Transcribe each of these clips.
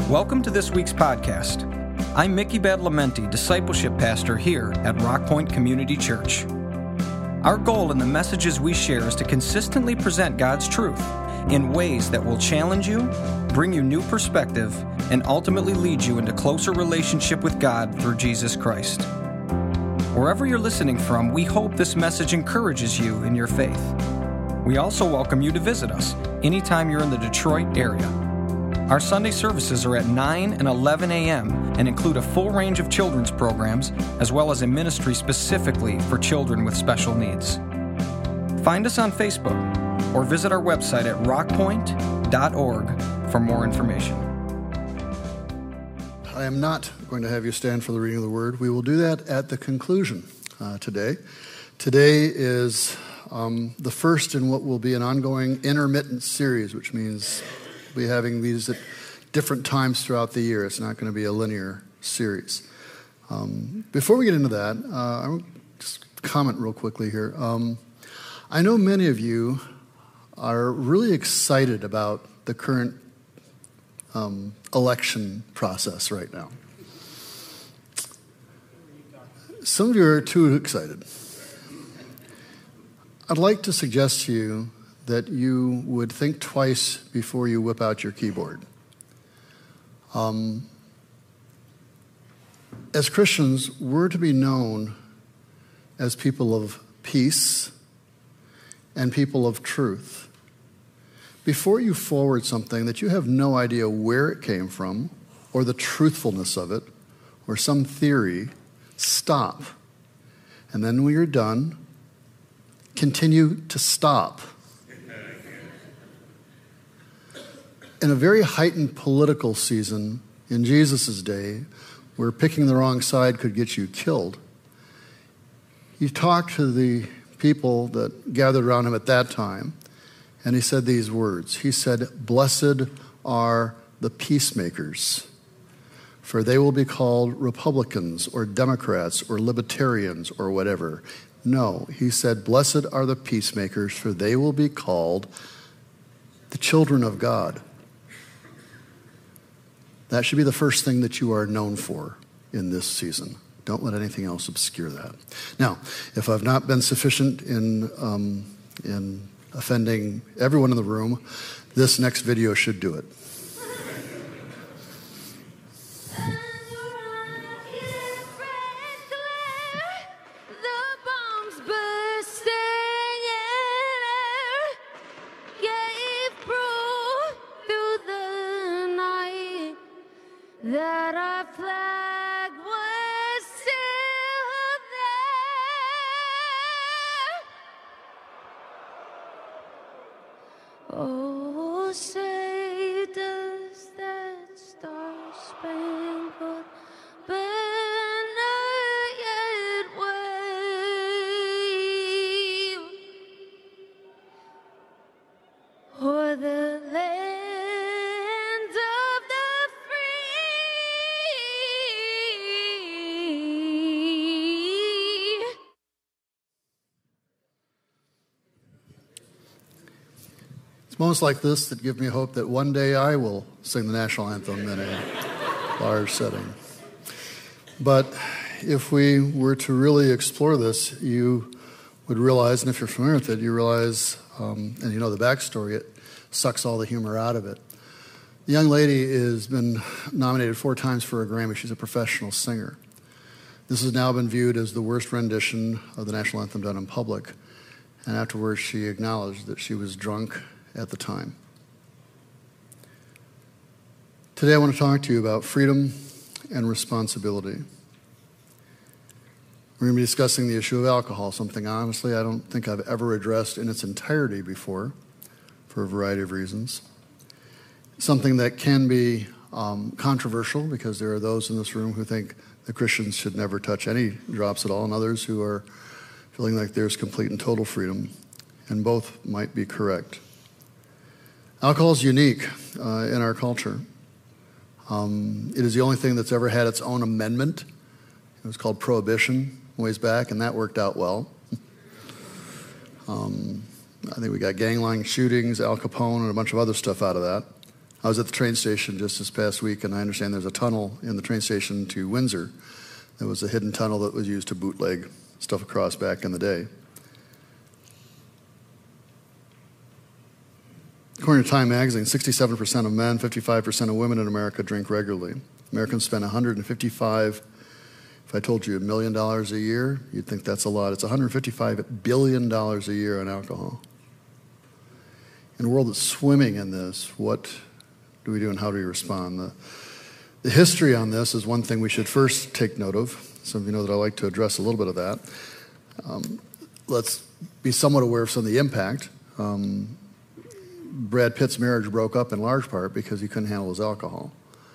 Welcome to this week's podcast. I'm Mickey Badalamenti, Discipleship Pastor here at Rock Point Community Church. Our goal in the messages we share is to consistently present God's truth in ways that will challenge you, bring you new perspective, and ultimately lead you into closer relationship with God through Jesus Christ. Wherever you're listening from, we hope this message encourages you in your faith. We also welcome you to visit us anytime you're in the Detroit area. Our Sunday services are at 9 and 11 a.m. and include a full range of children's programs, as well as a ministry specifically for children with special needs. Find us on Facebook or visit our website at rockpoint.org for more information. I am not going to have you stand for the reading of the Word. We will do that at the conclusion today. Today is the first in what will be an ongoing intermittent series, which means we'll be having these at different times throughout the year. It's not going to be a linear series. Before we get into that, I will just comment real quickly here. I know many of you are really excited about the current election process right now. Some of you are too excited. I'd like to suggest to you that you would think twice before you whip out your keyboard. As Christians, we're to be known as people of peace and people of truth. Before you forward something that you have no idea where it came from or the truthfulness of it or some theory, stop. And then when you're done, continue to stop. In a very heightened political season in Jesus' day, where picking the wrong side could get you killed, he talked to the people that gathered around him at that time, and he said these words. He said, "Blessed are the peacemakers, for they will be called Republicans or Democrats or Libertarians or whatever." No, he said, "Blessed are the peacemakers, for they will be called the children of God." That should be the first thing that you are known for in this season. Don't let anything else obscure that. Now, if I've not been sufficient in offending everyone in the room, this next video should do it. That our flag was still there. Oh, say does that star-spangled banner yet wave o'er the land of the Moments like this that give me hope that one day I will sing the national anthem in a large setting. But if we were to really explore this, you would realize, and if you're familiar with it, you realize, and you know the backstory, it sucks all the humor out of it. The young lady has been nominated 4 times for a Grammy. She's a professional singer. This has now been viewed as the worst rendition of the national anthem done in public. And afterwards, she acknowledged that she was drunk at the time. Today I want to talk to you about freedom and responsibility. We're going to be discussing the issue of alcohol, something honestly I don't think I've ever addressed in its entirety before, for a variety of reasons. Something that can be controversial, because there are those in this room who think that Christians should never touch any drops at all, and others who are feeling like there's complete and total freedom, and both might be correct. Alcohol is unique in our culture. It is the only thing that's ever had its own amendment. It was called Prohibition ways back, and that worked out well. I think we got gangland shootings, Al Capone, and a bunch of other stuff out of that. I was at the train station just this past week, and I understand there's a tunnel in the train station to Windsor. There was a hidden tunnel that was used to bootleg stuff across back in the day. According to Time magazine, 67% of men, 55% of women in America drink regularly. Americans spend $155, if I told you $1 million a year, you'd think that's a lot. It's $155 billion a year on alcohol. In a world that's swimming in this, what do we do and how do we respond? The history on this is one thing we should first take note of. Some of you know that I like to address a little bit of that. Let's be somewhat aware of some of the impact. Brad Pitt's marriage broke up in large part because he couldn't handle his alcohol.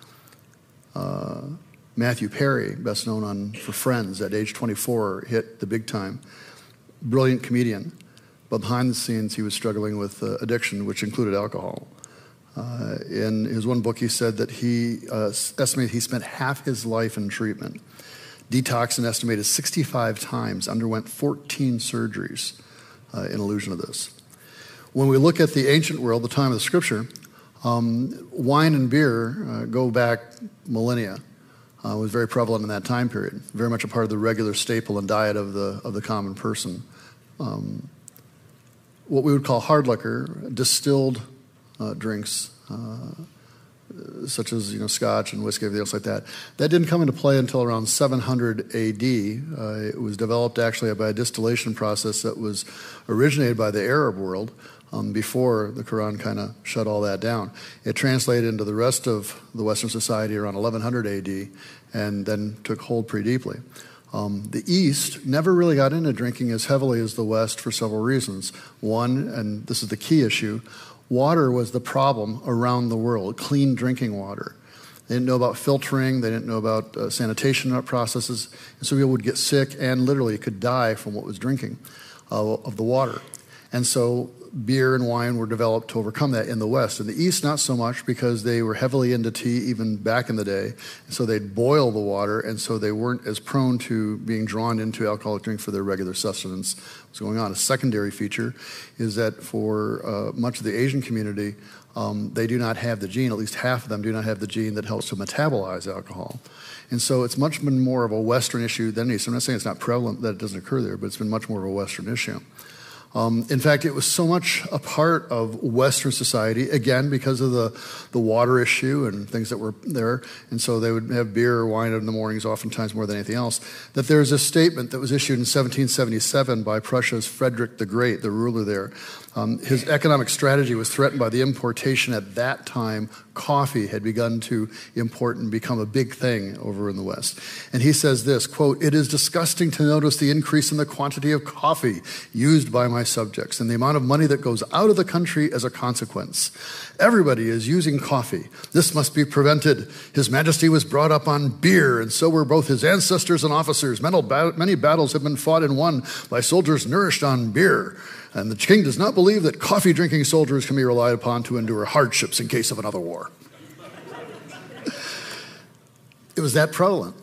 Matthew Perry, best known for Friends, at age 24, hit the big time. Brilliant comedian, but behind the scenes he was struggling with addiction, which included alcohol. In his one book, he said that he estimated he spent half his life in treatment. Detoxed an estimated 65 times, underwent 14 surgeries in illusion of this. When we look at the ancient world, the time of the Scripture, wine and beer go back millennia. Was very prevalent in that time period. Very much a part of the regular staple and diet of the common person. What we would call hard liquor, distilled drinks, such as scotch and whiskey, everything else like that. That didn't come into play until around 700 A.D. It was developed actually by a distillation process that was originated by the Arab world before the Quran kind of shut all that down. It translated into the rest of the Western society around 1100 A.D. and then took hold pretty deeply. The East never really got into drinking as heavily as the West for several reasons. One, and this is the key issue, water was the problem around the world, clean drinking water. They didn't know about filtering, they didn't know about sanitation processes, and so people would get sick and literally could die from what was drinking of the water. And so beer and wine were developed to overcome that in the West. In the East, not so much, because they were heavily into tea even back in the day. And so they'd boil the water, and so they weren't as prone to being drawn into alcoholic drink for their regular sustenance. What's going on? A secondary feature is that for much of the Asian community, they do not have the gene, at least half of them do not have the gene that helps to metabolize alcohol. And so it's much been more of a Western issue than East. I'm not saying it's not prevalent that it doesn't occur there, but it's been much more of a Western issue. In fact, it was so much a part of Western society, again, because of the water issue and things that were there, and so they would have beer or wine in the mornings oftentimes more than anything else, that there's a statement that was issued in 1777 by Prussia's Frederick the Great, the ruler there. His economic strategy was threatened by the importation at that time. Coffee had begun to import and become a big thing over in the West. And he says this, quote, "It is disgusting to notice the increase in the quantity of coffee used by my subjects and the amount of money that goes out of the country as a consequence. Everybody is using coffee. This must be prevented. His Majesty was brought up on beer, and so were both his ancestors and officers. Many battles have been fought and won by soldiers nourished on beer. And the king does not believe that coffee-drinking soldiers can be relied upon to endure hardships in case of another war." It was that prevalent.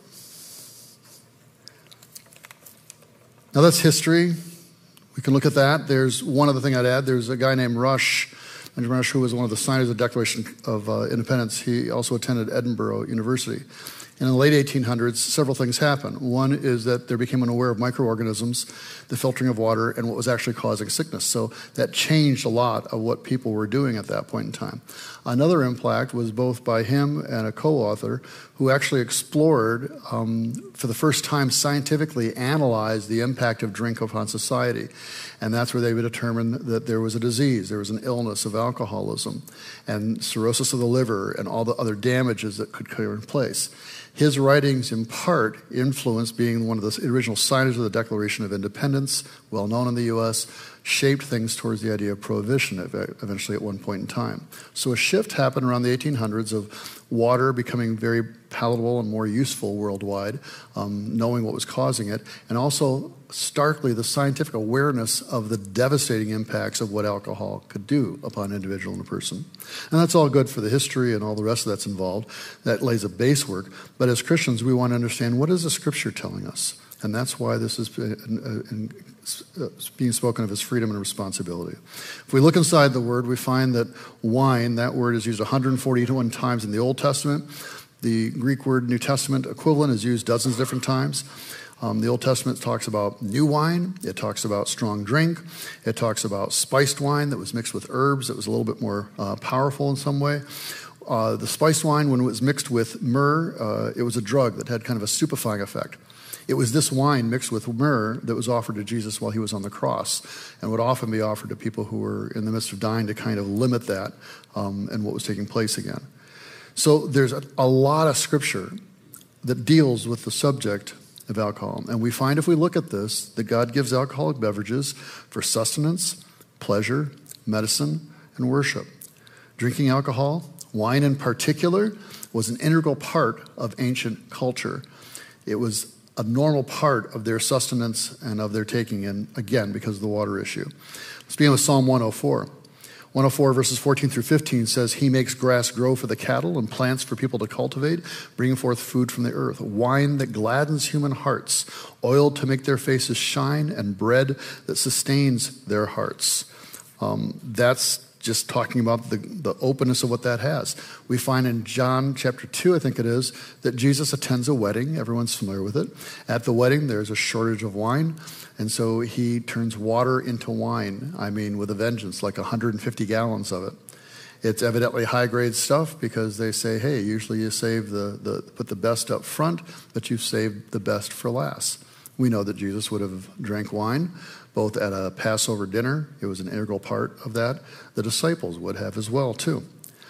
Now that's history. We can look at that. There's one other thing I'd add. There's a guy named Benjamin Rush, who was one of the signers of the Declaration of Independence. He also attended Edinburgh University. And in the late 1800s, several things happened. One is that there became an aware of microorganisms, the filtering of water, and what was actually causing sickness. So that changed a lot of what people were doing at that point in time. Another impact was both by him and a co-author who actually explored, for the first time scientifically analyzed the impact of drink upon society. And that's where they would determine that there was a disease, there was an illness of alcoholism, and cirrhosis of the liver, and all the other damages that could occur in place. His writings, in part, influenced being one of the original signers of the Declaration of Independence, well known in the U.S., shaped things towards the idea of prohibition eventually at one point in time. So a shift happened around the 1800s of water becoming very palatable and more useful worldwide, knowing what was causing it, and also starkly the scientific awareness of the devastating impacts of what alcohol could do upon an individual and a person. And that's all good for the history and all the rest of that's involved. That lays a base work. But as Christians, we want to understand, what is the Scripture telling us? And that's why this is being spoken of as freedom and responsibility. If we look inside the word, we find that wine, that word is used 141 times in the Old Testament. The Greek word New Testament equivalent is used dozens of different times. The Old Testament talks about new wine. It talks about strong drink. It talks about spiced wine that was mixed with herbs that was a little bit more powerful in some way. The spiced wine, when it was mixed with myrrh, it was a drug that had kind of a stupefying effect. It was this wine mixed with myrrh that was offered to Jesus while he was on the cross, and would often be offered to people who were in the midst of dying to kind of limit that and what was taking place again. So there's a lot of scripture that deals with the subject of alcohol. And we find, if we look at this, that God gives alcoholic beverages for sustenance, pleasure, medicine, and worship. Drinking alcohol, wine in particular, was an integral part of ancient culture. It was a normal part of their sustenance and of their taking in, again, because of the water issue. Let's begin with Psalm 104. 104 verses 14 through 15 says, "He makes grass grow for the cattle and plants for people to cultivate, bringing forth food from the earth, wine that gladdens human hearts, oil to make their faces shine, and bread that sustains their hearts." That's just talking about the openness of what that has. We find in John chapter 2, I think it is, that Jesus attends a wedding. Everyone's familiar with it. At the wedding, there's a shortage of wine, and so he turns water into wine. I mean, with a vengeance, like 150 gallons of it. It's evidently high-grade stuff because they say, hey, usually you save put the best up front, but you've saved the best for last. We know that Jesus would have drank wine, both at a Passover dinner. It was an integral part of that. The disciples would have as well, too.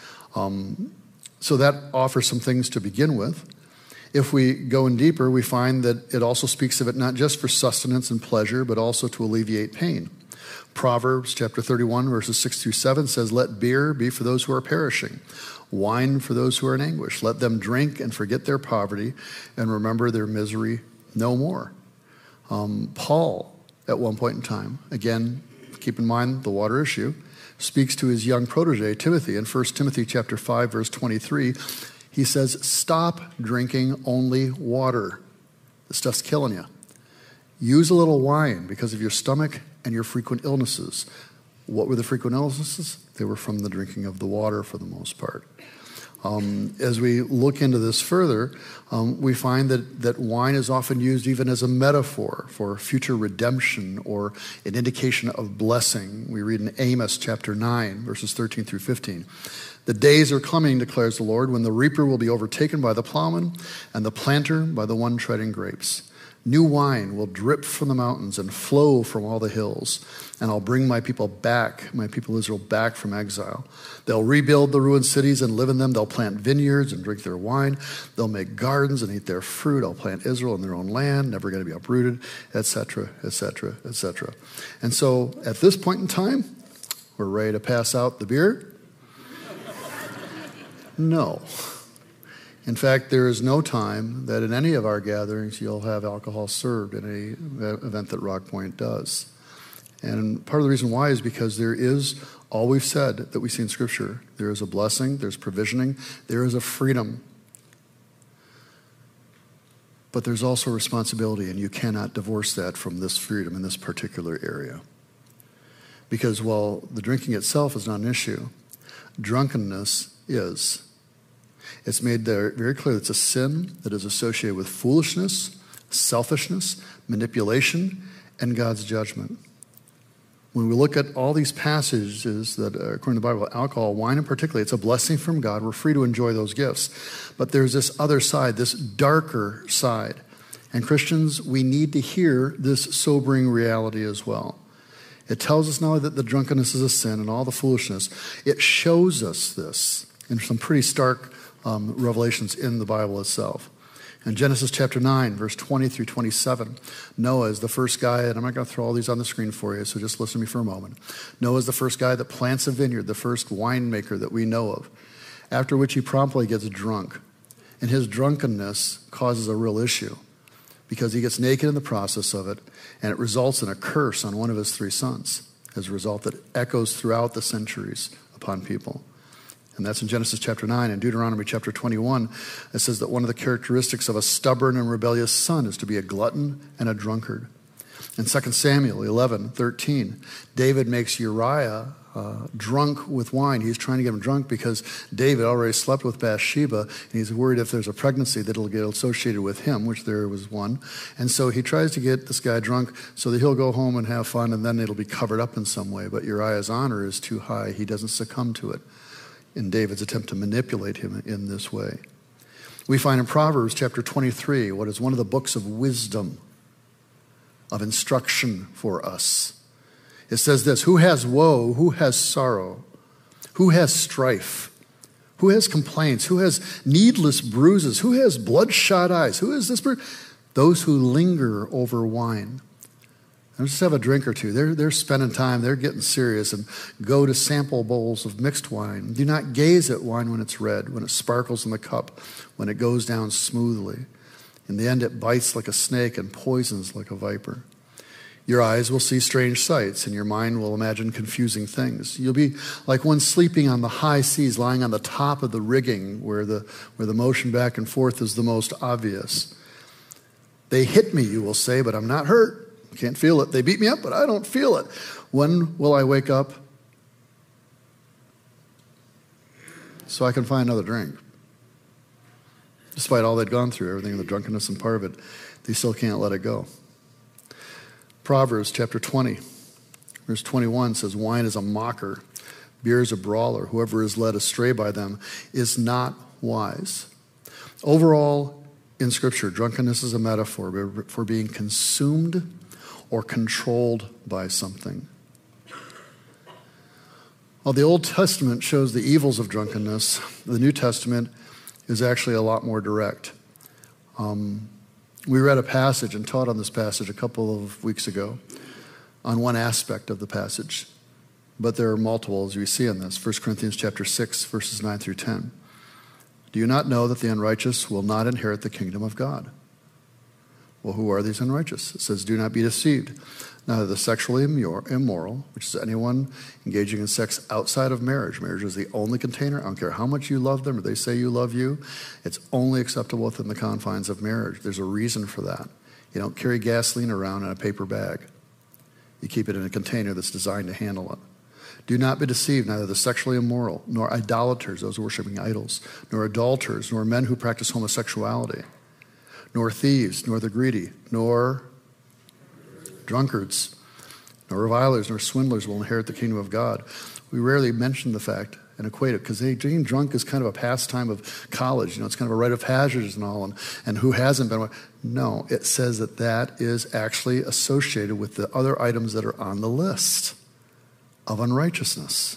So that offers some things to begin with. If we go in deeper, we find that it also speaks of it not just for sustenance and pleasure, but also to alleviate pain. Proverbs chapter 31, verses 6 through 7 says, "Let beer be for those who are perishing, wine for those who are in anguish. Let them drink and forget their poverty and remember their misery no more." Paul, at one point in time, again, keep in mind the water issue, speaks to his young protege, Timothy. In 1 Timothy chapter 5, verse 23, he says, "Stop drinking only water. This stuff's killing you. Use a little wine because of your stomach and your frequent illnesses." What were the frequent illnesses? They were from the drinking of the water for the most part. As we look into this further, we find that wine is often used even as a metaphor for future redemption or an indication of blessing. We read in Amos chapter 9, verses 13 through 15. "The days are coming, declares the Lord, when the reaper will be overtaken by the plowman and the planter by the one treading grapes. New wine will drip from the mountains and flow from all the hills. And I'll bring my people back, my people Israel back from exile. They'll rebuild the ruined cities and live in them. They'll plant vineyards and drink their wine. They'll make gardens and eat their fruit. I'll plant Israel in their own land, never going to be uprooted," etc., etc., etc. And so at this point in time, we're ready to pass out the beer? No. In fact, there is no time that in any of our gatherings you'll have alcohol served in any event that Rock Point does. And part of the reason why is because there is, all we've said that we see in Scripture, there is a blessing, there's provisioning, there is a freedom. But there's also responsibility, and you cannot divorce that from this freedom in this particular area. Because while the drinking itself is not an issue, drunkenness is. It's made there very clear that it's a sin that is associated with foolishness, selfishness, manipulation, and God's judgment. When we look at all these passages that, according to the Bible, alcohol, wine in particular, it's a blessing from God. We're free to enjoy those gifts. But there's this other side, this darker side. And Christians, we need to hear this sobering reality as well. It tells us not only that the drunkenness is a sin and all the foolishness, it shows us this in some pretty stark revelations in the Bible itself. In Genesis chapter 9, verse 20 through 27, Noah is the first guy, and I'm not going to throw all these on the screen for you, so just listen to me for a moment. Noah is the first guy that plants a vineyard, the first winemaker that we know of, after which he promptly gets drunk. And his drunkenness causes a real issue because he gets naked in the process of it, and it results in a curse on one of his 3 sons as a result that echoes throughout the centuries upon people. And that's in Genesis chapter 9. And Deuteronomy chapter 21, it says that one of the characteristics of a stubborn and rebellious son is to be a glutton and a drunkard. In 2 Samuel 11:13, David makes Uriah drunk with wine. He's trying to get him drunk because David already slept with Bathsheba, and he's worried if there's a pregnancy that it'll get associated with him, which there was one. And so he tries to get this guy drunk so that he'll go home and have fun, and then it'll be covered up in some way. But Uriah's honor is too high. He doesn't succumb to it in David's attempt to manipulate him in this way. We find in Proverbs chapter 23 what is one of the books of wisdom, of instruction for us. It says this: who has woe, who has sorrow, who has strife, who has complaints, who has needless bruises, who has bloodshot eyes, who is this person? Those who linger over wine. And just have a drink or two. They're spending time, they're getting serious, and go to sample bowls of mixed wine. Do not gaze at wine when it's red, when it sparkles in the cup, when it goes down smoothly. In the end, it bites like a snake and poisons like a viper. Your eyes will see strange sights, and your mind will imagine confusing things. You'll be like one sleeping on the high seas, lying on the top of the rigging where the motion back and forth is the most obvious. They hit me, you will say, but I'm not hurt. Can't feel it. They beat me up, but I don't feel it. When will I wake up so I can find another drink? Despite all they'd gone through, everything, the drunkenness and part of it, they still can't let it go. Proverbs chapter 20, verse 21 says, wine is a mocker, beer is a brawler. Whoever is led astray by them is not wise. Overall, in Scripture, drunkenness is a metaphor for being consumed or controlled by something. While the Old Testament shows the evils of drunkenness, the New Testament is actually a lot more direct. We read a passage and taught on this passage a couple of weeks ago on one aspect of the passage, but there are multiple as we see in this. 1 Corinthians chapter 6, verses 9 through 10. Do you not know that the unrighteous will not inherit the kingdom of God? Well, who are these unrighteous? It says, do not be deceived. Neither the sexually immoral, which is anyone engaging in sex outside of marriage. Marriage is the only container. I don't care how much you love them or they say you love you. It's only acceptable within the confines of marriage. There's a reason for that. You don't carry gasoline around in a paper bag. You keep it in a container that's designed to handle it. Do not be deceived, neither the sexually immoral, nor idolaters, those worshiping idols, nor adulterers, nor men who practice homosexuality, nor thieves, nor the greedy, nor drunkards, nor revilers, nor swindlers will inherit the kingdom of God. We rarely mention the fact and equate it because being drunk is kind of a pastime of college. It's kind of a rite of passage and all, and who hasn't been? No, it says that is actually associated with the other items that are on the list of unrighteousness.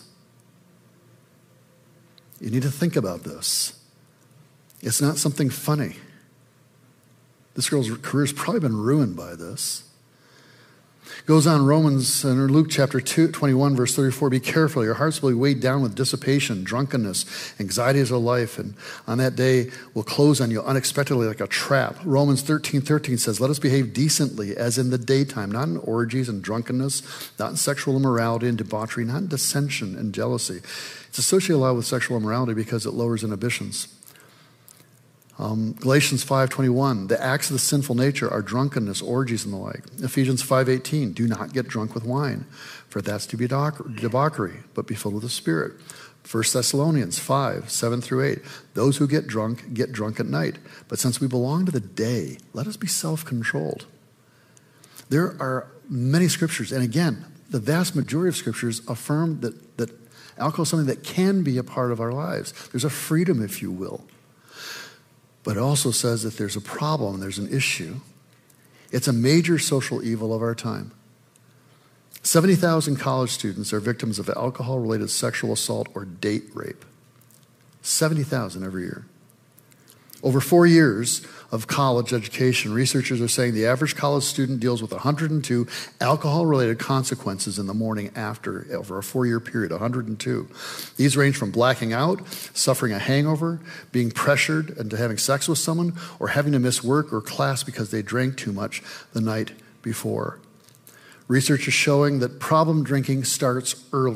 You need to think about this. It's not something funny. This girl's career's probably been ruined by this. Goes on Romans and Luke chapter 21, verse 34, be careful, your hearts will be weighed down with dissipation, drunkenness, anxieties of life, and on that day will close on you unexpectedly like a trap. Romans 13:13 says, let us behave decently as in the daytime, not in orgies and drunkenness, not in sexual immorality and debauchery, not in dissension and jealousy. It's associated a lot with sexual immorality because it lowers inhibitions. Galatians 5:21, the acts of the sinful nature are drunkenness, orgies, and the like. Ephesians 5:18, do not get drunk with wine, for that's to be debauchery, but be filled with the Spirit. 1 Thessalonians 5:7 through 8, those who get drunk at night. But since we belong to the day, let us be self-controlled. There are many scriptures, and again, the vast majority of scriptures affirm that alcohol is something that can be a part of our lives. There's a freedom, if you will. But it also says that there's a problem, there's an issue. It's a major social evil of our time. 70,000 college students are victims of alcohol-related sexual assault or date rape. 70,000 every year. Over 4 years of college education, researchers are saying the average college student deals with 102 alcohol-related consequences in the morning after, over a 4-year period, 102. These range from blacking out, suffering a hangover, being pressured into having sex with someone, or having to miss work or class because they drank too much the night before. Research is showing that problem drinking starts early.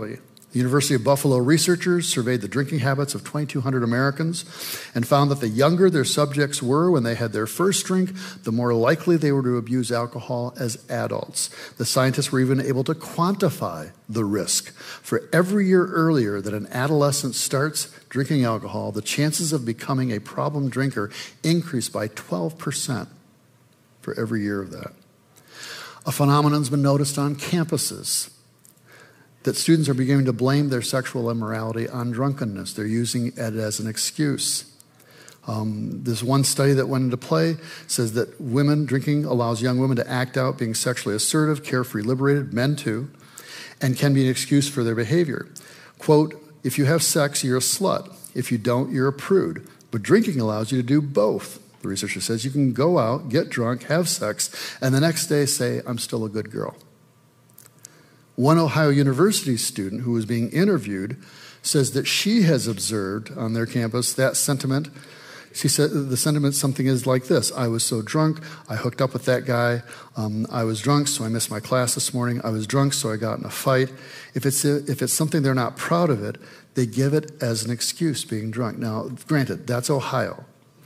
The University of Buffalo researchers surveyed the drinking habits of 2,200 Americans and found that the younger their subjects were when they had their first drink, the more likely they were to abuse alcohol as adults. The scientists were even able to quantify the risk. For every year earlier that an adolescent starts drinking alcohol, the chances of becoming a problem drinker increase by 12% for every year of that. A phenomenon has been noticed on campuses, that students are beginning to blame their sexual immorality on drunkenness. They're using it as an excuse. This one study that went into play says that drinking allows young women to act out being sexually assertive, carefree, liberated, men too, and can be an excuse for their behavior. Quote, if you have sex, you're a slut. If you don't, you're a prude. But drinking allows you to do both. The researcher says you can go out, get drunk, have sex, and the next day say, I'm still a good girl. One Ohio University student who was being interviewed says that she has observed on their campus that sentiment. She said the sentiment something is like this: I was so drunk, I hooked up with that guy. I was drunk, so I missed my class this morning. I was drunk, so I got in a fight. If it's something they're not proud of it, they give it as an excuse, being drunk. Now, granted, that's Ohio.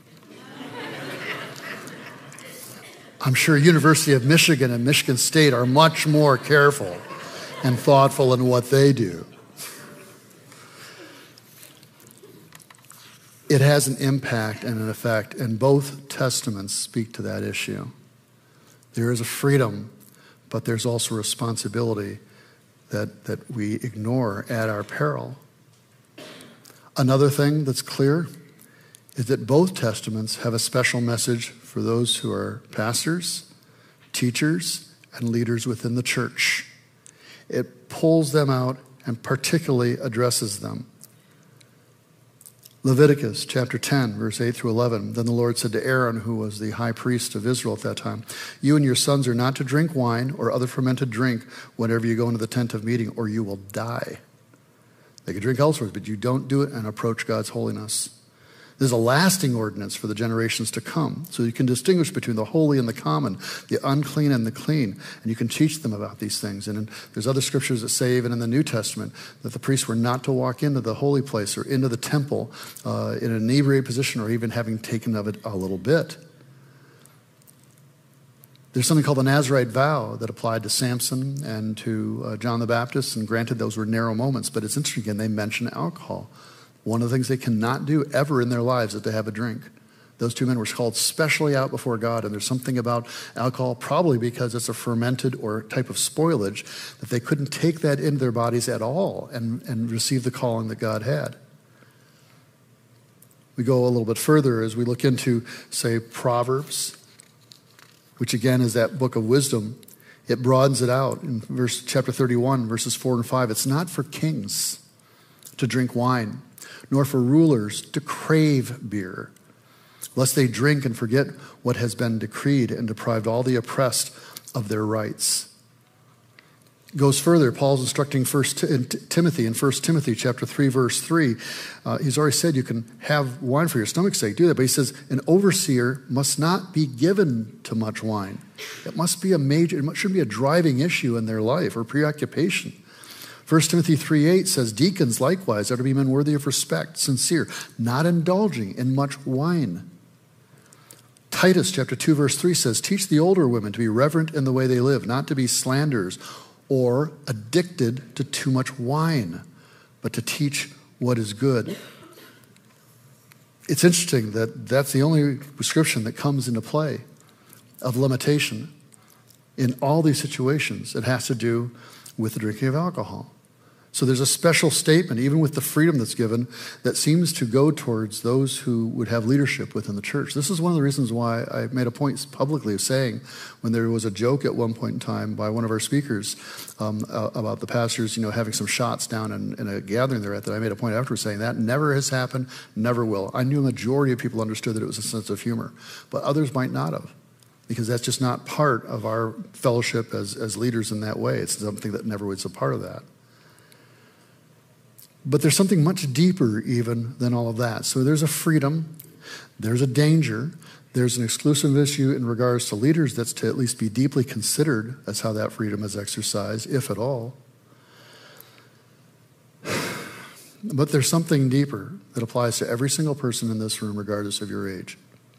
I'm sure University of Michigan and Michigan State are much more careful and thoughtful in what they do. It has an impact and an effect, and both testaments speak to that issue. There is a freedom, but there's also a responsibility that we ignore at our peril. Another thing that's clear is that both testaments have a special message for those who are pastors, teachers, and leaders within the church. It pulls them out and particularly addresses them. Leviticus chapter 10, verse 8 through 11. Then the Lord said to Aaron, who was the high priest of Israel at that time, you and your sons are not to drink wine or other fermented drink whenever you go into the tent of meeting, or you will die. They can drink elsewhere, but you don't do it and approach God's holiness. There's a lasting ordinance for the generations to come, so you can distinguish between the holy and the common, the unclean and the clean, and you can teach them about these things. And there's other scriptures that say, even in the New Testament, that the priests were not to walk into the holy place or into the temple in an inebriated position or even having taken of it a little bit. There's something called the Nazirite vow that applied to Samson and to John the Baptist, and granted those were narrow moments, but it's interesting, again, they mention alcohol. One of the things they cannot do ever in their lives is to have a drink. Those two men were called specially out before God, and there's something about alcohol, probably because it's a fermented or type of spoilage, that they couldn't take that into their bodies at all and receive the calling that God had. We go a little bit further as we look into, say, Proverbs, which again is that book of wisdom. It broadens it out in chapter 31, verses 4 and 5. It's not for kings to drink wine, nor for rulers to crave beer, lest they drink and forget what has been decreed and deprived all the oppressed of their rights. Goes further. Paul's instructing Timothy in 1 Timothy chapter 3, verse 3. He's already said you can have wine for your stomach's sake, do that. But he says an overseer must not be given to much wine. It must be it shouldn't be a driving issue in their life or preoccupation. 1 Timothy 3:8 says, deacons likewise are to be men worthy of respect, sincere, not indulging in much wine. Titus chapter 2, verse 3 says, teach the older women to be reverent in the way they live, not to be slanderers or addicted to too much wine, but to teach what is good. It's interesting that that's the only prescription that comes into play of limitation in all these situations. It has to do with the drinking of alcohol. So there's a special statement, even with the freedom that's given, that seems to go towards those who would have leadership within the church. This is one of the reasons why I made a point publicly of saying, when there was a joke at one point in time by one of our speakers about the pastors, having some shots down in a gathering they're at, that I made a point afterwards saying that never has happened, never will. I knew a majority of people understood that it was a sense of humor, but others might not have, because that's just not part of our fellowship as leaders in that way. It's something that never was a part of that. But there's something much deeper even than all of that. So there's a freedom, there's a danger, there's an exclusive issue in regards to leaders that's to at least be deeply considered as how that freedom is exercised, if at all. But there's something deeper that applies to every single person in this room, regardless of your age.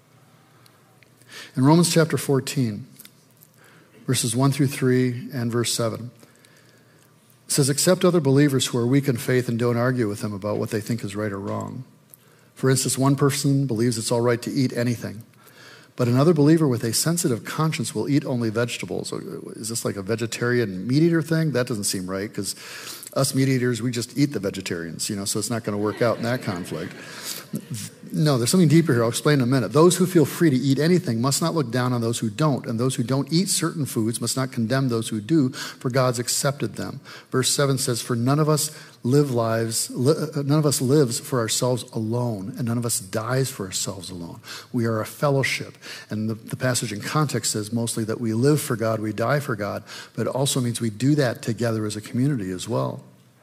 In Romans chapter 14, verses 1 through 3 and verse 7, it says, accept other believers who are weak in faith and don't argue with them about what they think is right or wrong. For instance, one person believes it's all right to eat anything, but another believer with a sensitive conscience will eat only vegetables. Is this like a vegetarian meat eater thing? That doesn't seem right, because us meat eaters, we just eat the vegetarians, so it's not going to work out in that conflict. No, there's something deeper here. I'll explain in a minute. Those who feel free to eat anything must not look down on those who don't, and those who don't eat certain foods must not condemn those who do, for God's accepted them. Verse 7 says, for none of us lives for ourselves alone, and none of us dies for ourselves alone. We are a fellowship. And the passage in context says mostly that we live for God, we die for God, but it also means we do that together as a community as well.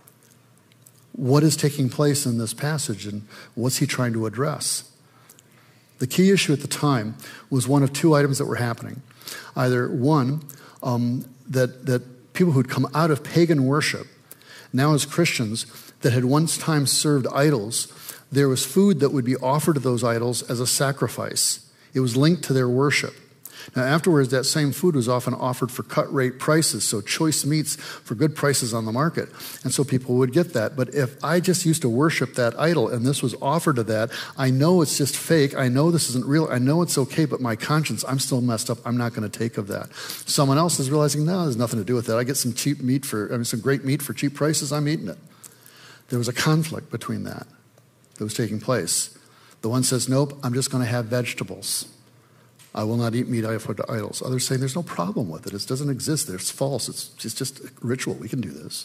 What is taking place in this passage, and what's he trying to address? The key issue at the time was one of two items that were happening. Either one, that people who'd come out of pagan worship, now as Christians, that had once time served idols, there was food that would be offered to those idols as a sacrifice. It was linked to their worship. Now afterwards, that same food was often offered for cut rate prices, so choice meats for good prices on the market. And so people would get that. But if I just used to worship that idol and this was offered to that, I know it's just fake. I know this isn't real. I know it's okay, but my conscience, I'm still messed up. I'm not going to take of that. Someone else is realizing, no, there's nothing to do with that. I get some some great meat for cheap prices. I'm eating it. There was a conflict between that was taking place. The one says, nope, I'm just going to have vegetables. I will not eat meat offered to idols. Others say there's no problem with it. It doesn't exist there. It's false. It's just a ritual. We can do this.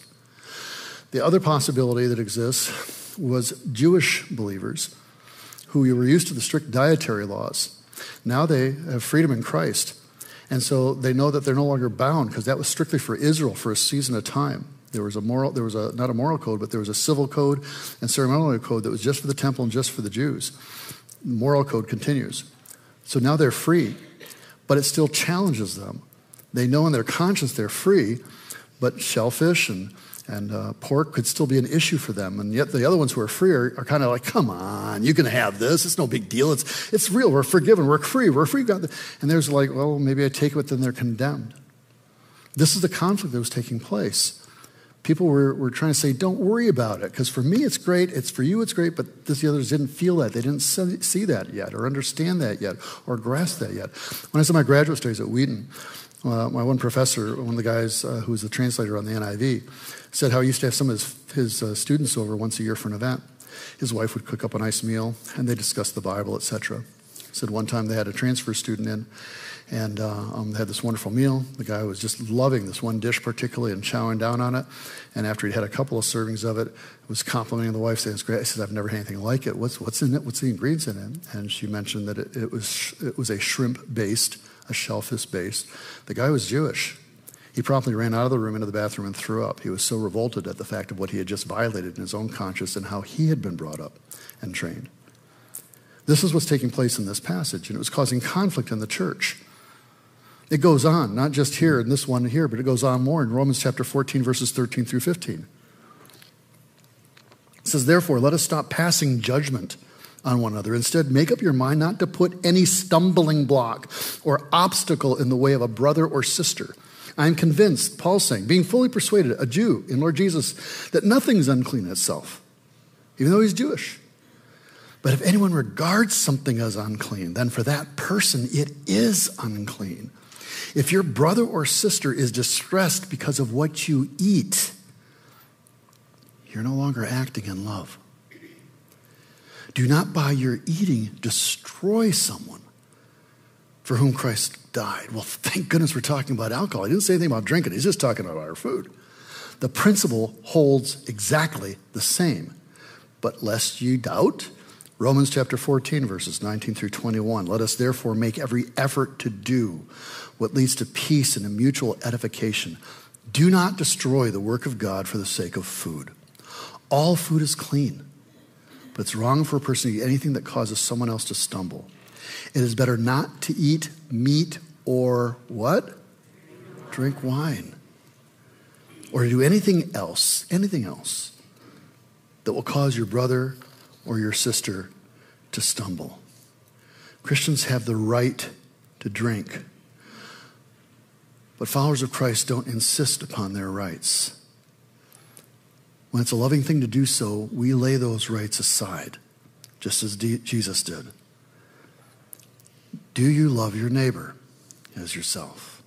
The other possibility that exists was Jewish believers who were used to the strict dietary laws. Now they have freedom in Christ. And so they know that they're no longer bound, because that was strictly for Israel for a season of time. There was not a moral code, but there was a civil code and ceremonial code that was just for the temple and just for the Jews. The moral code continues. So now they're free, but it still challenges them. They know in their conscience they're free, but shellfish and pork could still be an issue for them. And yet the other ones who are free are kind of like, come on, you can have this. It's no big deal. It's real. We're forgiven. We're free. We're free. And there's like, well, maybe I take it, but then they're condemned. This is the conflict that was taking place. People were trying to say, don't worry about it, because for me it's great, it's for you it's great, but the others didn't feel that. They didn't see that yet, or understand that yet, or grasp that yet. When I was in my graduate studies at Wheaton, my one professor, one of the guys who was the translator on the NIV, said how he used to have some of his students over once a year for an event. His wife would cook up a nice meal, and they discussed the Bible, etc. He said one time they had a transfer student in, and they had this wonderful meal. The guy was just loving this one dish particularly and chowing down on it. And after he'd had a couple of servings of it, was complimenting the wife, saying, it's great. I said, I've never had anything like it. What's in it? What's the ingredients in it? And she mentioned that it was a shrimp-based, a shellfish-based. The guy was Jewish. He promptly ran out of the room into the bathroom and threw up. He was so revolted at the fact of what he had just violated in his own conscience and how he had been brought up and trained. This is what's taking place in this passage, and it was causing conflict in the church. It goes on, not just here in this one here, but it goes on more in Romans chapter 14, verses 13 through 15. It says, therefore, let us stop passing judgment on one another. Instead, make up your mind not to put any stumbling block or obstacle in the way of a brother or sister. I am convinced, Paul's saying, being fully persuaded, a Jew in Lord Jesus, that nothing is unclean in itself, even though he's Jewish. But if anyone regards something as unclean, then for that person it is unclean. If your brother or sister is distressed because of what you eat, you're no longer acting in love. Do not by your eating destroy someone for whom Christ died. Well, thank goodness we're talking about alcohol. He didn't say anything about drinking. He's just talking about our food. The principle holds exactly the same. But lest you doubt, Romans chapter 14, verses 19 through 21. Let us therefore make every effort to do what leads to peace and a mutual edification. Do not destroy the work of God for the sake of food. All food is clean, but it's wrong for a person to eat anything that causes someone else to stumble. It is better not to eat meat or what? Drink wine. Or to do anything else that will cause your brother or your sister to stumble. Christians have the right to drink, but followers of Christ don't insist upon their rights. When it's a loving thing to do so, we lay those rights aside, just as Jesus did. Do you love your neighbor as yourself?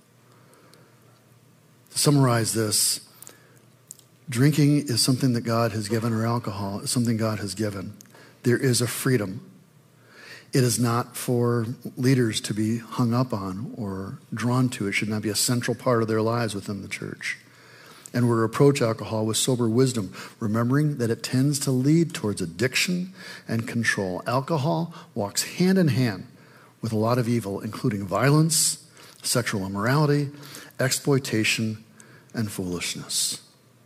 To summarize this, drinking is something that God has given, or alcohol is something God has given. There is a freedom. It is not for leaders to be hung up on or drawn to. It should not be a central part of their lives within the church. And we're to approach alcohol with sober wisdom, remembering that it tends to lead towards addiction and control. Alcohol walks hand in hand with a lot of evil, including violence, sexual immorality, exploitation, and foolishness.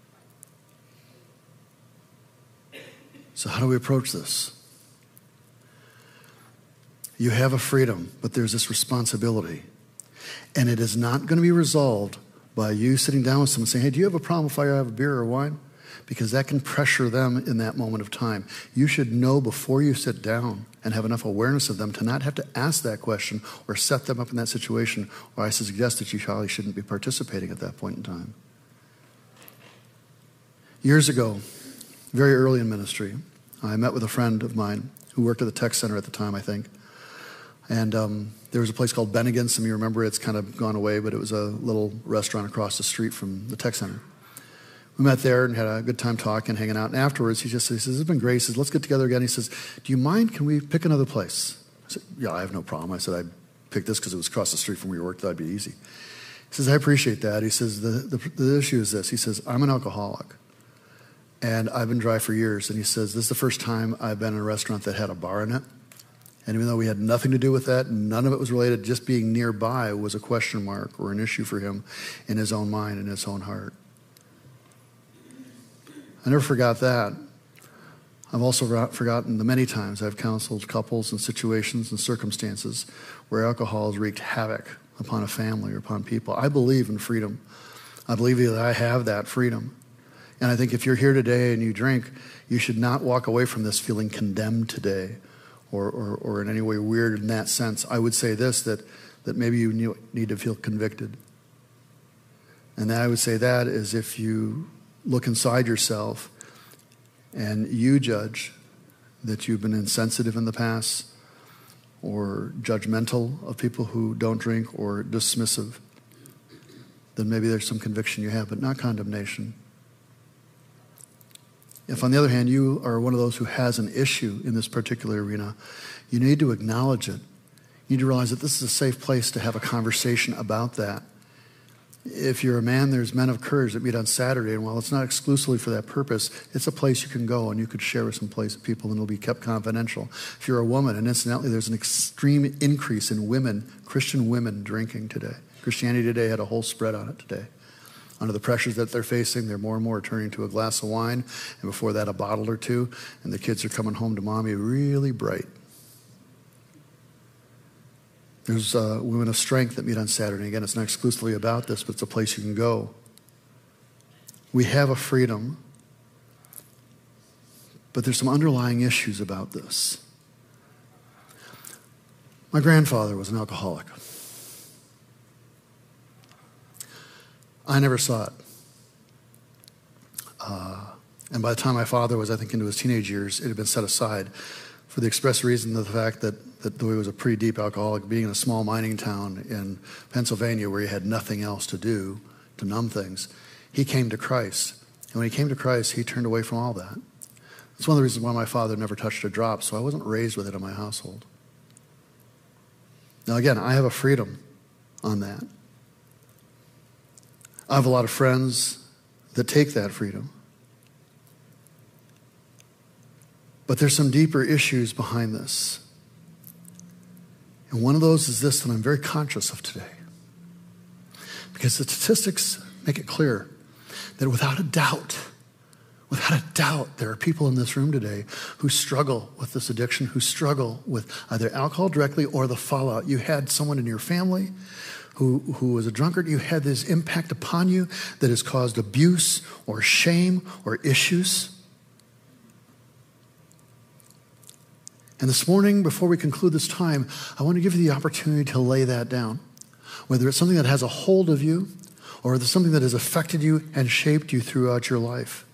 So how do we approach this? You have a freedom, but there's this responsibility. And it is not going to be resolved by you sitting down with someone saying, hey, do you have a problem if I have a beer or wine? Because that can pressure them in that moment of time. You should know before you sit down and have enough awareness of them to not have to ask that question or set them up in that situation, or I suggest that you probably shouldn't be participating at that point in time. Years ago, very early in ministry, I met with a friend of mine who worked at the tech center at the time, I think. And there was a place called Bennigan. Some of you remember it's kind of gone away, but it was a little restaurant across the street from the tech center. We met there and had a good time talking, hanging out. And afterwards, he says, it's been great. He says, let's get together again. He says, do you mind? Can we pick another place? I said, yeah, I have no problem. I said, I picked this because it was across the street from where you worked. That'd be easy. He says, I appreciate that. He says, the issue is this. He says, I'm an alcoholic. And I've been dry for years. And he says, this is the first time I've been in a restaurant that had a bar in it. And even though we had nothing to do with that, none of it was related, just being nearby was a question mark or an issue for him in his own mind and his own heart. I never forgot that. I've also forgotten the many times I've counseled couples in situations and circumstances where alcohol has wreaked havoc upon a family or upon people. I believe in freedom. I believe that I have that freedom. And I think if you're here today and you drink, you should not walk away from this feeling condemned today or in any way weird in that sense. I would say this, that maybe you need to feel convicted. And I would say that is if you look inside yourself and you judge that you've been insensitive in the past or judgmental of people who don't drink or dismissive, then maybe there's some conviction you have, but not condemnation. If, on the other hand, you are one of those who has an issue in this particular arena, you need to acknowledge it. You need to realize that this is a safe place to have a conversation about that. If you're a man, there's Men of Courage that meet on Saturday, and while it's not exclusively for that purpose, it's a place you can go and you could share with some people and it'll be kept confidential. If you're a woman, and incidentally, there's an extreme increase in women, Christian women, drinking today. Christianity Today had a whole spread on it today. Under the pressures that they're facing, they're more and more turning to a glass of wine, and before that, a bottle or two, and the kids are coming home to mommy really bright. There's Women of Strength that meet on Saturday. Again, it's not exclusively about this, but it's a place you can go. We have a freedom, but there's some underlying issues about this. My grandfather was an alcoholic. I never saw it. And by the time my father was, I think, into his teenage years, it had been set aside for the express reason of the fact that though he was a pretty deep alcoholic, being in a small mining town in Pennsylvania where he had nothing else to do to numb things, he came to Christ. And when he came to Christ, he turned away from all that. That's one of the reasons why my father never touched a drop, so I wasn't raised with it in my household. Now again, I have a freedom on that. I have a lot of friends that take that freedom. But there's some deeper issues behind this. And one of those is this that I'm very conscious of today. Because the statistics make it clear that without a doubt, there are people in this room today who struggle with this addiction, who struggle with either alcohol directly or the fallout. You had someone in your family who was a drunkard. You had this impact upon you that has caused abuse or shame or issues. And this morning, before we conclude this time, I want to give you the opportunity to lay that down. Whether it's something that has a hold of you, or it's something that has affected you and shaped you throughout your life.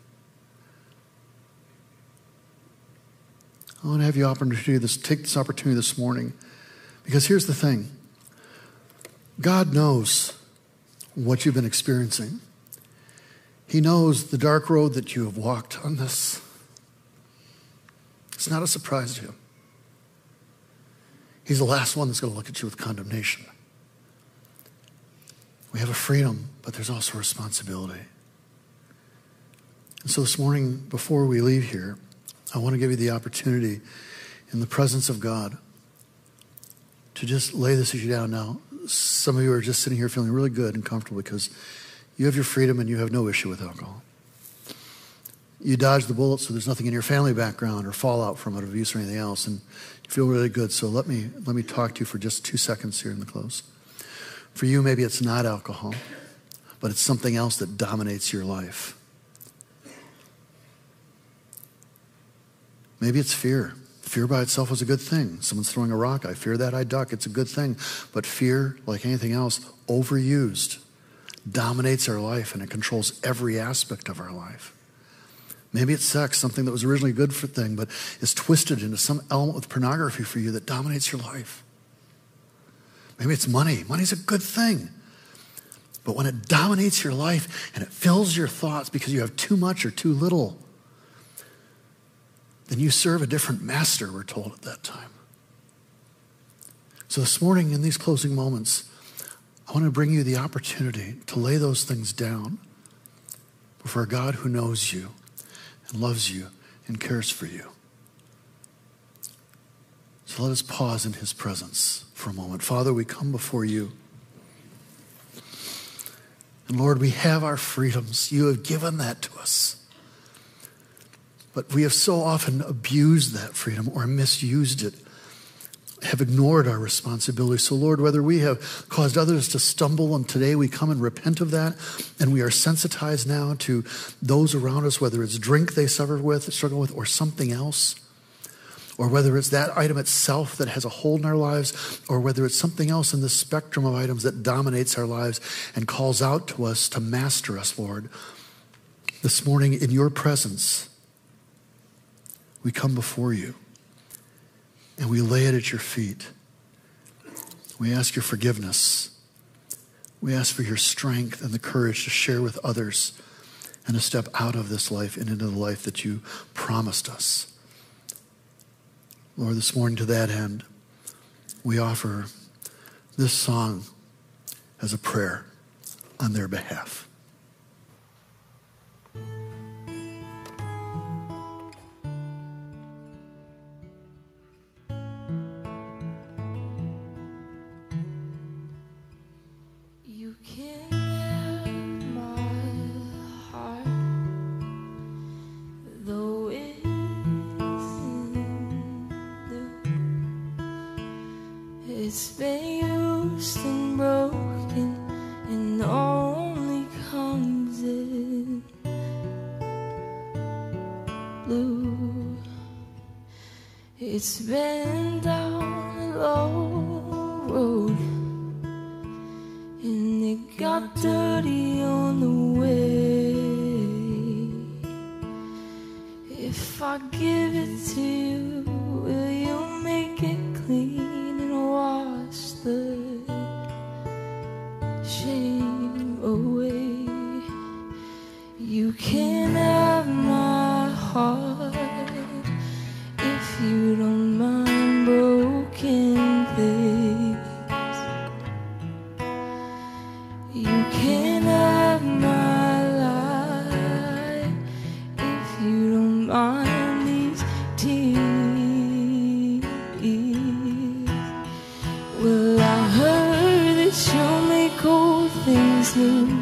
I want to have you take this opportunity this morning. Because here's the thing. God knows what you've been experiencing. He knows the dark road that you have walked on this. It's not a surprise to him. He's the last one that's going to look at you with condemnation. We have a freedom, but there's also a responsibility. And so this morning, before we leave here, I want to give you the opportunity in the presence of God to just lay this issue down now. Some of you are just sitting here feeling really good and comfortable because you have your freedom and you have no issue with alcohol. You dodged the bullet, so there's nothing in your family background or fallout from it, abuse or anything else, and you feel really good. So let me talk to you for just 2 seconds here in the close. For you, maybe it's not alcohol, but it's something else that dominates your life. Maybe it's fear. Fear by itself is a good thing. Someone's throwing a rock. I fear that, I duck. It's a good thing. But fear, like anything else, overused, dominates our life and it controls every aspect of our life. Maybe it's sex, something that was originally a good thing, but is twisted into some element with pornography for you that dominates your life. Maybe it's money. Money's a good thing. But when it dominates your life and it fills your thoughts because you have too much or too little, then you serve a different master, we're told at that time. So this morning, in these closing moments, I want to bring you the opportunity to lay those things down before a God who knows you and loves you and cares for you. So let us pause in his presence for a moment. Father, we come before you. And Lord, we have our freedoms. You have given that to us. But we have so often abused that freedom or misused it, have ignored our responsibility. So Lord, whether we have caused others to stumble, and today we come and repent of that, and we are sensitized now to those around us, whether it's drink they struggle with, or something else, or whether it's that item itself that has a hold in our lives, or whether it's something else in the spectrum of items that dominates our lives and calls out to us to master us, Lord. This morning in your presence, we come before you and we lay it at your feet. We ask your forgiveness. We ask for your strength and the courage to share with others and to step out of this life and into the life that you promised us. Lord, this morning to that end, we offer this song as a prayer on their behalf. It's been used and broken and only comes in blue. It's been down a long road and it got dirty on the way. If I give it to you, will you make it clean? Wash the shame away. You can have my heart if you don't mind broken things. You can have my life if you don't mind these tears. Well, I heard that you'll make old things new,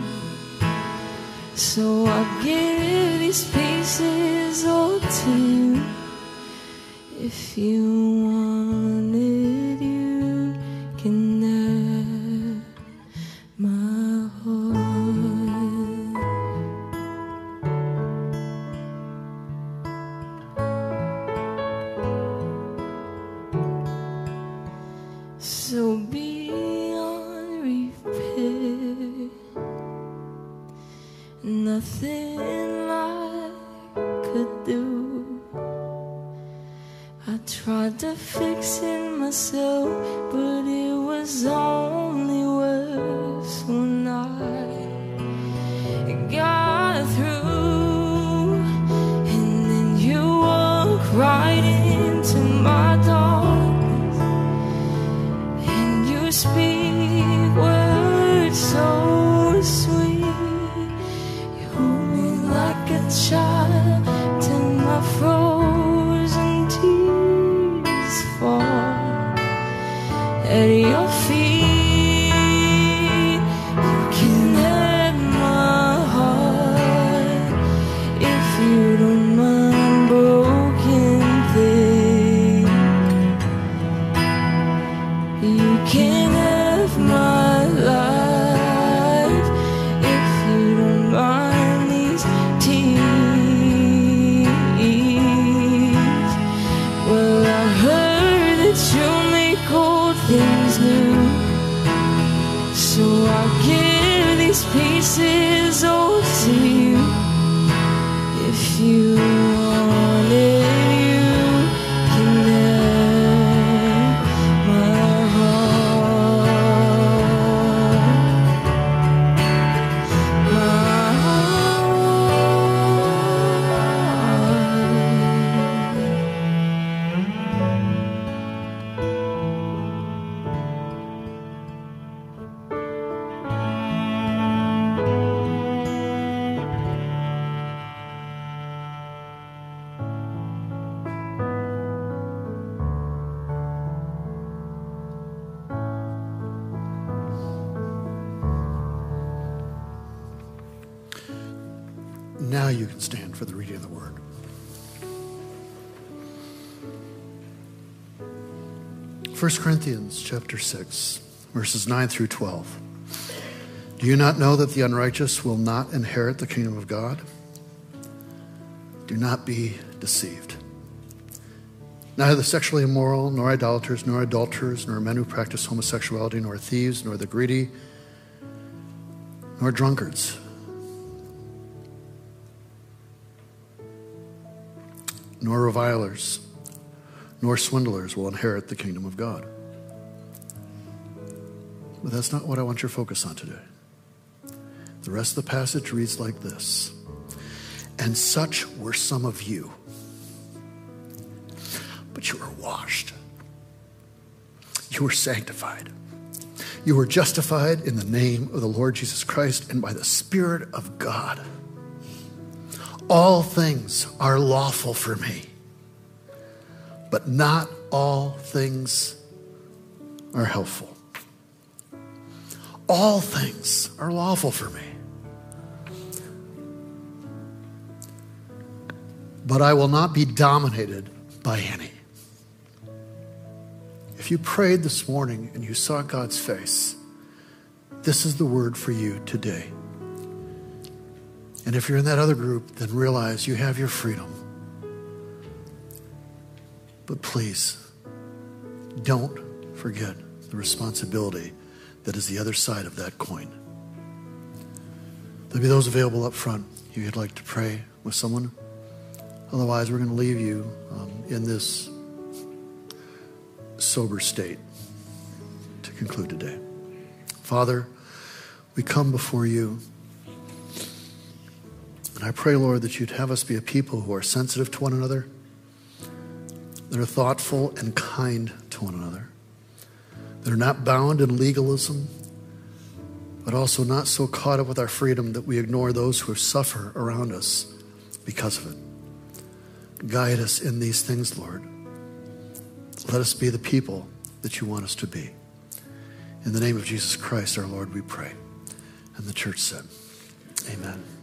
so I'll give these pieces all to you. If you want it, you can have my heart. so beyond repair. Nothing I could do. I tried to fix it myself, but it was only worse when I got through. And then you walk right into my darkness, and you speak words so sweet. You hold me like a child till my frozen tears fall at your feet. You can have my heart if you don't mind broken things. You can have my life if you don't mind these tears. Well, I heard that you make old things new, so I give these pieces all to you. If you want it, you can have my heart. My heart. Now you can stand for the reading of the word. First Corinthians chapter 6, verses 9 through 12. Do you not know that the unrighteous will not inherit the kingdom of God? Do not be deceived. Neither the sexually immoral, nor idolaters, nor adulterers, nor men who practice homosexuality, nor thieves, nor the greedy, nor drunkards, nor revilers, nor swindlers will inherit the kingdom of God. But that's not what I want your focus on today. The rest of the passage reads like this. And such were some of you, but you were washed. You were sanctified. You were justified in the name of the Lord Jesus Christ and by the Spirit of God. All things are lawful for me, but not all things are helpful. All things are lawful for me, but I will not be dominated by any. If you prayed this morning and you saw God's face, this is the word for you today. And if you're in that other group, then realize you have your freedom. But please, don't forget the responsibility that is the other side of that coin. There'll be those available up front if you'd like to pray with someone. Otherwise, we're going to leave you in this sober state to conclude today. Father, we come before you. And I pray, Lord, that you'd have us be a people who are sensitive to one another, that are thoughtful and kind to one another, that are not bound in legalism, but also not so caught up with our freedom that we ignore those who suffer around us because of it. Guide us in these things, Lord. Let us be the people that you want us to be. In the name of Jesus Christ, our Lord, we pray. And the church said, amen.